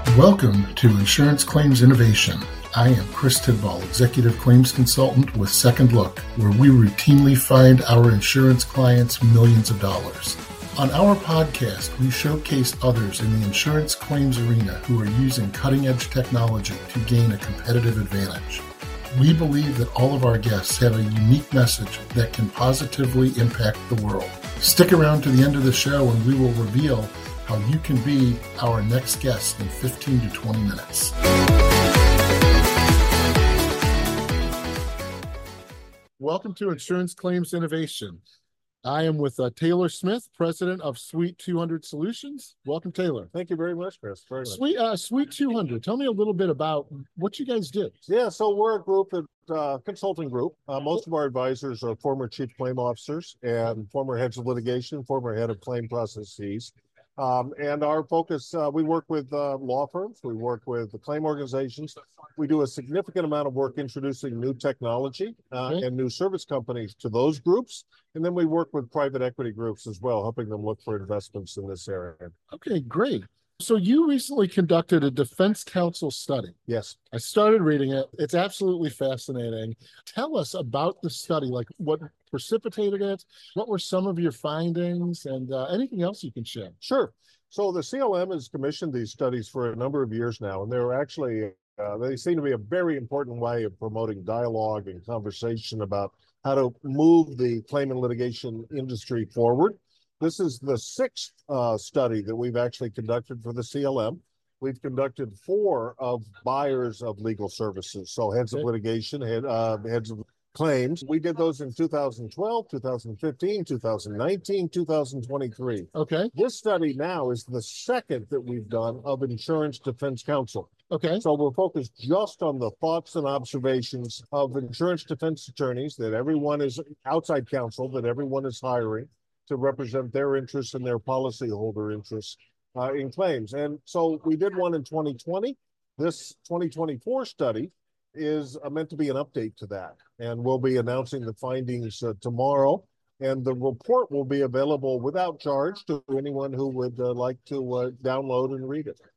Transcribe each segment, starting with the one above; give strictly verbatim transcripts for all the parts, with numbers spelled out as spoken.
Welcome to Insurance Claims Innovation. I am Chris Tidball, Executive Claims Consultant with Second Look, where we routinely find our insurance clients millions of dollars. On our podcast, we showcase others in the insurance claims arena who are using cutting-edge technology to gain a competitive advantage. We believe that all of our guests have a unique message that can positively impact the world. Stick around to the end of the show and we will reveal how you can be our next guest in fifteen to twenty minutes. Welcome to Insurance Claims Innovation. I am with uh, Taylor Smith, president of Suite two hundred Solutions. Welcome, Taylor. Thank you very much, Chris. Very much. Suite, uh, Suite two hundred, tell me a little bit about what you guys did. Yeah, so we're a group, of uh, consulting group. Uh, most of our advisors are former chief claim officers and former heads of litigation, former head of claim processes. Um, and our focus, uh, we work with uh, law firms, we work with the claim organizations. We do a significant amount of work introducing new technology uh, okay. and new service companies to those groups. And then we work with private equity groups as well, helping them look for investments in this area. Okay, great. So you recently conducted a Defense Council study. Yes. I started reading it. It's absolutely fascinating. Tell us about the study, like what precipitated it, what were some of your findings, and uh, anything else you can share. Sure. So the C L M has commissioned these studies for a number of years now, and they're actually, uh, they seem to be a very important way of promoting dialogue and conversation about how to move the claim and litigation industry forward. This is the sixth uh, study that we've actually conducted for the C L M. We've conducted four of buyers of legal services, so heads okay. of litigation, head, uh, heads of claims. We did those in two thousand twelve, two thousand fifteen, two thousand nineteen, two thousand twenty-three. Okay. This study now is the second that we've done of Insurance Defense Council. Okay. So we're focused just on the thoughts and observations of insurance defense attorneys that everyone is outside counsel, that everyone is hiring to represent their interests and their policyholder interests uh, in claims. And so we did one in twenty twenty. This twenty twenty-four study is uh, meant to be an update to that. And we'll be announcing the findings uh, tomorrow. And the report will be available without charge to anyone who would uh, like to uh, download and read it.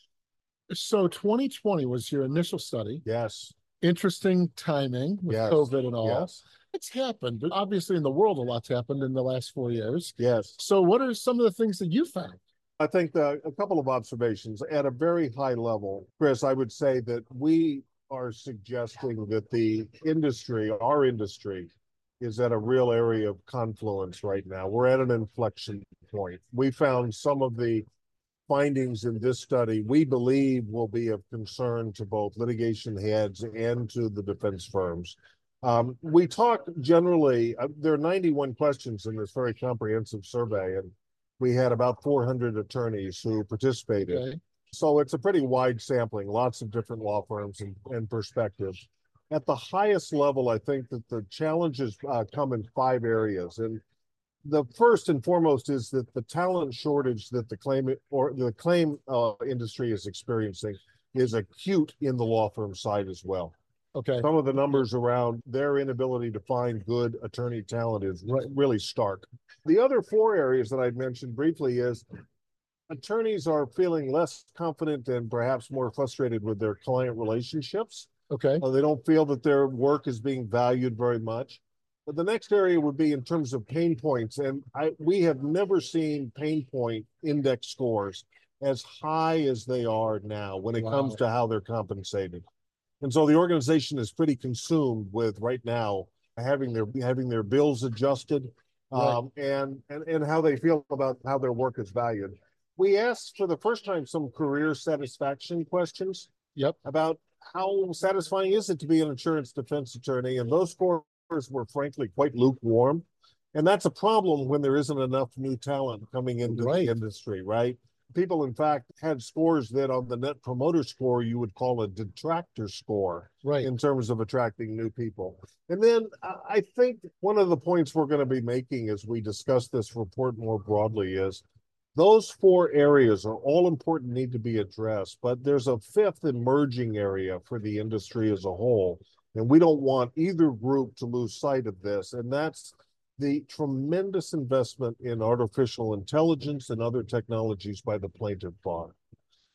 So twenty twenty was your initial study. Yes. Interesting timing with yes. COVID and all. Yes. It's happened. But obviously in the world, a lot's happened in the last four years. Yes. So what are some of the things that you found? I think the, a couple of observations at a very high level. Chris, I would say that we are suggesting that the industry, our industry, is at a real area of confluence right now. We're at an inflection point. We found some of the findings in this study we believe will be of concern to both litigation heads and to the defense firms. Um, we talk generally, uh, there are ninety-one questions in this very comprehensive survey, and we had about four hundred attorneys who participated. Okay. So it's a pretty wide sampling, lots of different law firms and, and perspectives. At the highest level, I think that the challenges uh, come in five areas. And the first and foremost is that the talent shortage that the claim or the claim uh, industry is experiencing is acute in the law firm side as well. Okay. Some of the numbers around their inability to find good attorney talent is re- really stark. The other four areas that I'd mentioned briefly is attorneys are feeling less confident and perhaps more frustrated with their client relationships. Okay. Uh, they don't feel that their work is being valued very much. But the next area would be in terms of pain points. And I, we have never seen pain point index scores as high as they are now when it wow. comes to how they're compensated. And so the organization is pretty consumed with right now having their having their bills adjusted um, right. and, and, and how they feel about how their work is valued. We asked for the first time some career satisfaction questions yep. about how satisfying is it to be an insurance defense attorney, and those scores were frankly quite lukewarm. And that's a problem when there isn't enough new talent coming into right. the industry, right? People, in fact, had scores that on the Net Promoter Score you would call a detractor score right. in terms of attracting new people. And then I think one of the points we're going to be making as we discuss this report more broadly is those four areas are all important, need to be addressed, but there's a fifth emerging area for the industry as a whole. And we don't want either group to lose sight of this. And that's the tremendous investment in artificial intelligence and other technologies by the plaintiff bar.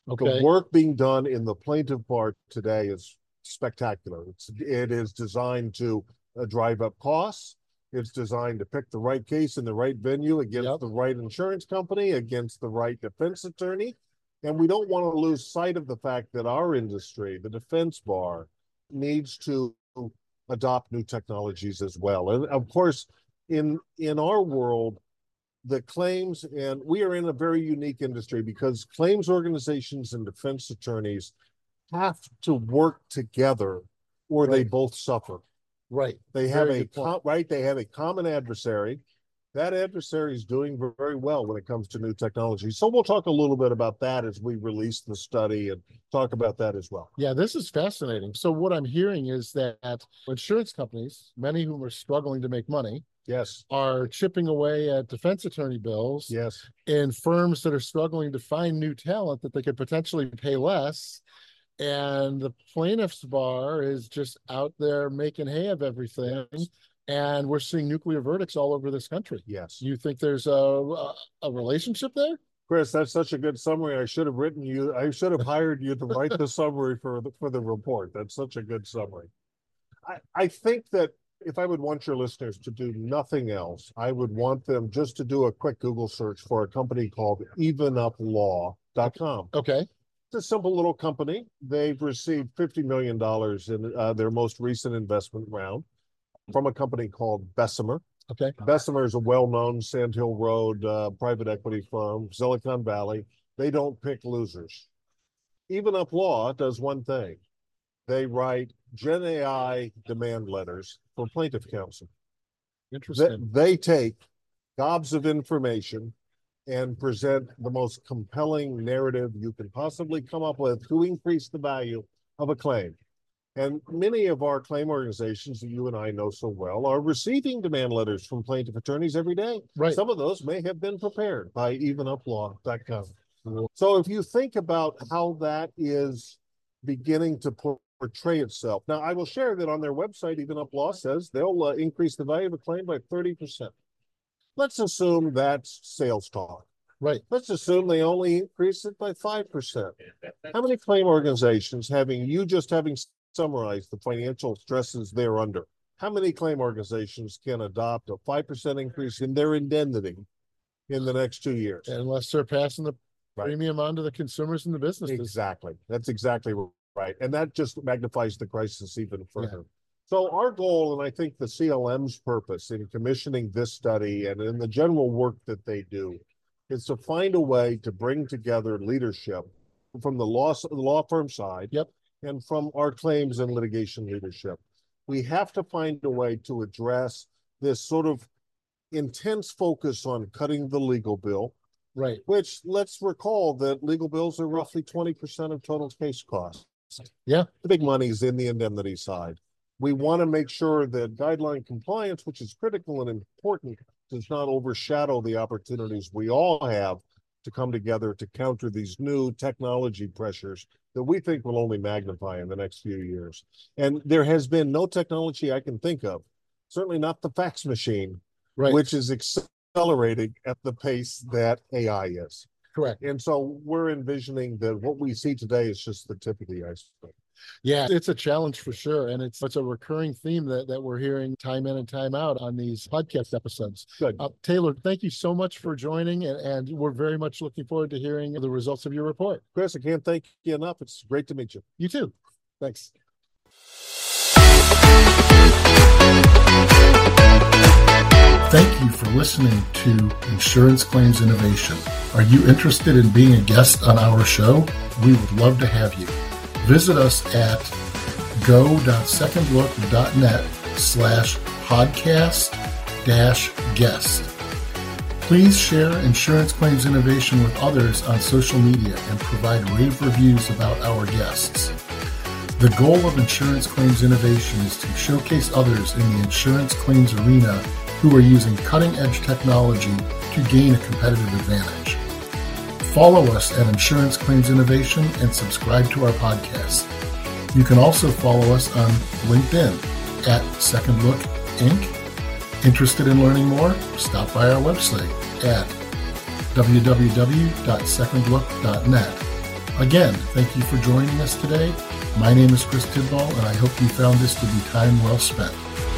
Okay. The work being done in the plaintiff bar today is spectacular. It's, it is designed to uh, drive up costs. It's designed to pick the right case in the right venue against Yep. the right insurance company, against the right defense attorney. And we don't want to lose sight of the fact that our industry, the defense bar, needs to adopt new technologies as well. And of course, in in our world, the claims, and we are in a very unique industry because claims organizations and defense attorneys have to work together or they Right. both suffer. Right. They have Very a good point. com- right. They have a common adversary. That adversary is doing very well when it comes to new technology. So we'll talk a little bit about that as we release the study and talk about that as well. Yeah, this is fascinating. So what I'm hearing is that insurance companies, many of whom are struggling to make money, Yes. are chipping away at defense attorney bills Yes. in firms that are struggling to find new talent that they could potentially pay less. And the plaintiff's bar is just out there making hay of everything. Yes. And we're seeing nuclear verdicts all over this country. Yes. You think there's a, a, a relationship there? Chris, that's such a good summary. I should have written you, I should have hired you to write the summary for the, for the report. That's such a good summary. I, I think that if I would want your listeners to do nothing else, I would want them just to do a quick Google search for a company called even up law dot com. Okay. It's a simple little company. They've received fifty million dollars in uh, their most recent investment round from a company called Bessemer. Okay. Bessemer is a well-known Sand Hill Road uh, private equity firm, Silicon Valley. They don't pick losers. Even Up Law does one thing. They write Gen A I demand letters for plaintiff counsel. Interesting. They, they take gobs of information and present the most compelling narrative you can possibly come up with to increase the value of a claim. And many of our claim organizations that you and I know so well are receiving demand letters from plaintiff attorneys every day. Right. Some of those may have been prepared by even up law dot com. So if you think about how that is beginning to portray itself. Now, I will share that on their website, Even Up Law says they'll uh, increase the value of a claim by thirty percent. Let's assume that's sales talk. Right. Let's assume they only increase it by five percent. How many claim organizations, having you just having summarize the financial stresses they're under, how many claim organizations can adopt a five percent increase in their indemnity in the next two years? Unless they're passing the Right. premium on to the consumers and the businesses. Exactly. That's exactly right. And that just magnifies the crisis even further. Yeah. So our goal, and I think the C L M's purpose in commissioning this study and in the general work that they do, is to find a way to bring together leadership from the law, law firm side. Yep. And from our claims and litigation leadership. We have to find a way to address this sort of intense focus on cutting the legal bill. Right. Which, let's recall that legal bills are roughly twenty percent of total case costs. Yeah. The big money is in the indemnity side. We want to make sure that guideline compliance, which is critical and important, does not overshadow the opportunities we all have to come together to counter these new technology pressures that we think will only magnify in the next few years. And there has been no technology I can think of, certainly not the fax machine, right. which is accelerating at the pace that A I is. Correct. And so we're envisioning that what we see today is just the tip of the iceberg. Yeah, it's a challenge for sure. And it's it's a recurring theme that, that we're hearing time in and time out on these podcast episodes. Good. Uh, Taylor, thank you so much for joining. And, and we're very much looking forward to hearing the results of your report. Chris, I can't thank you enough. It's great to meet you. You too. Thanks. Thank you for listening to Insurance Claims Innovation. Are you interested in being a guest on our show? We would love to have you. Visit us at go.secondlook.net slash podcast dash guest. Please share Insurance Claims Innovation with others on social media and provide rave reviews about our guests. The goal of Insurance Claims Innovation is to showcase others in the insurance claims arena who are using cutting-edge technology to gain a competitive advantage. Follow us at Insurance Claims Innovation and subscribe to our podcast. You can also follow us on LinkedIn at Second Look Incorporated. Interested in learning more? Stop by our website at w w w dot second look dot net. Again, thank you for joining us today. My name is Chris Tidball, and I hope you found this to be time well spent.